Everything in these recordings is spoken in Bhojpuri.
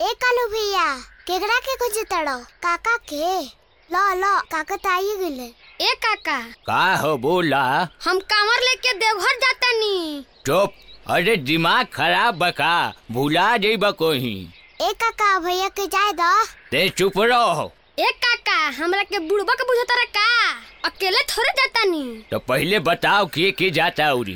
ए कालू भैया केकरा के खोजे तड़ो? काका के लो लो काका ताई गिले। ए काका का हो बोला? हम कांवर लेके देवघर जातानी। चुप, अरे दिमाग खराब बका, भुला जाइबा कोही। ए काका भैया के जाए दो। ते चुप रहो। ए काका हमरा के बुढ़बा के बुझता रे का? अकेले थोड़े जातानी। तो पहले बताओ के जाता उरी।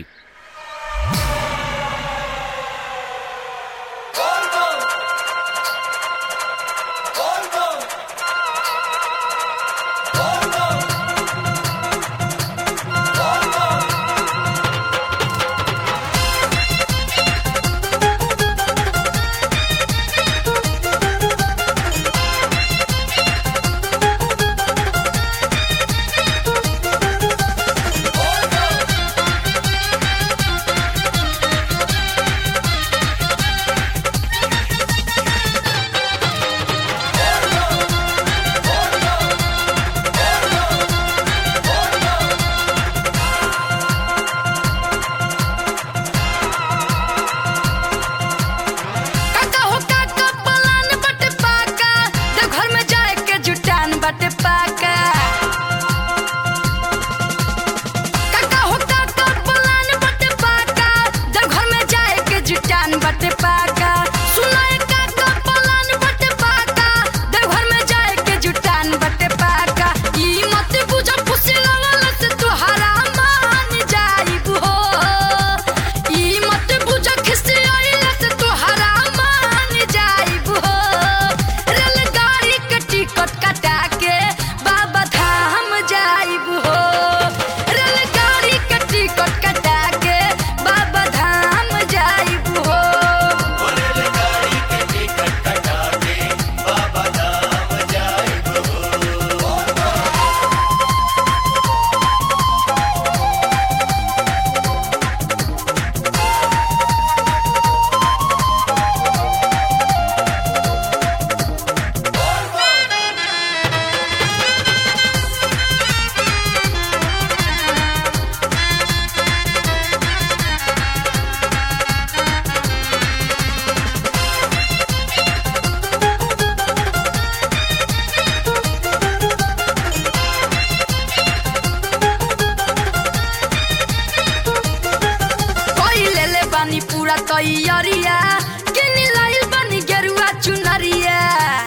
पूरा तैयारिया किनी लाइल बनी गेरुआ चुनरिया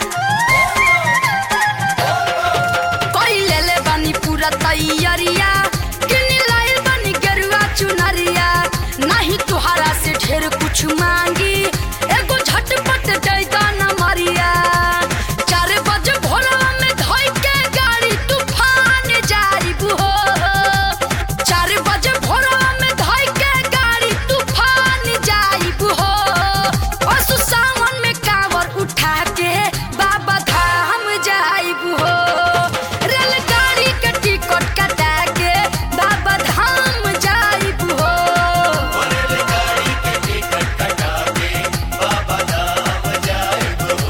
कोई ले ले बनी पूरा तैयारिया किनी लाइल बनी गेरुआ चुनरिया नहीं तुहरा से ढेर कुछ मांगी एगो झटपट दे दाना मरिया 4 बजे भोरवा में धोई के गाड़ी तूफान जाइब हो 4 बजे भोरवा में धोई के गाड़ी तूफान जाइब हो असु सावन में कांवर उठा के बाबा धाम जाइब हो रेलगाड़ी के टिकट कटा के बाबा धाम जाइब हो रेलगाड़ी के टिकट कटा के बाबा धाम जाइब हो।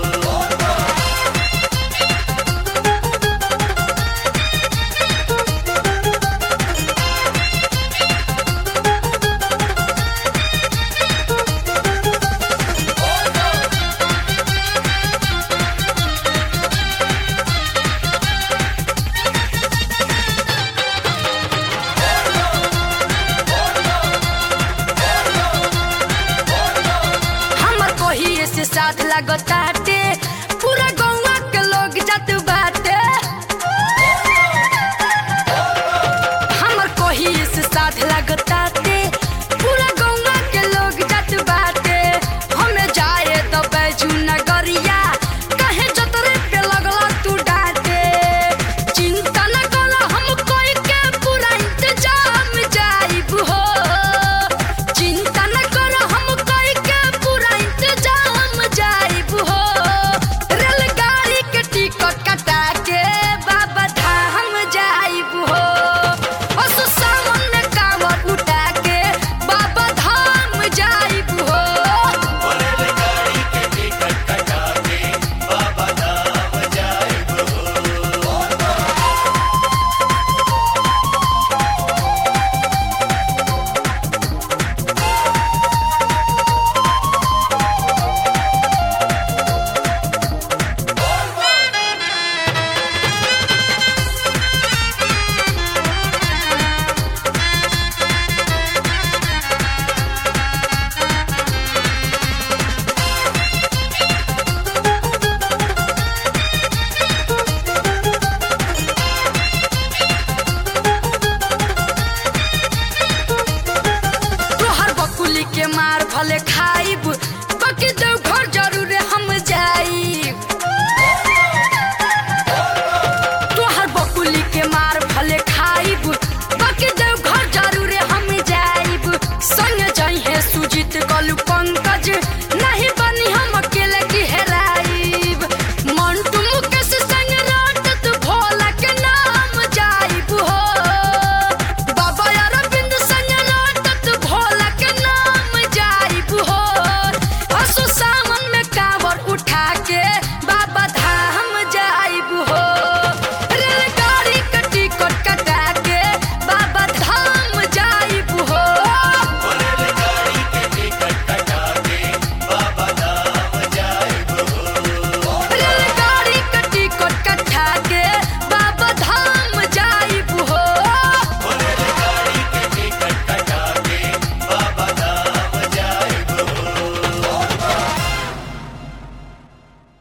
हमर कोही से साथ लगताटे पूरा गौवा के लोग जात बाटे हमर कोही से साथ लगताटे पूरा गौवा के लोग जात बाटे हमें जाए तो बैजू नगरिया कहे जतरे पे लगला तू डांटे चिंता न करो हम कोई के पूरा इंतजाम जाइब हो चिंता न करो हम कोई के पूरा इंतजाम जाइब हो रेलगाड़ी के टिकट कटा के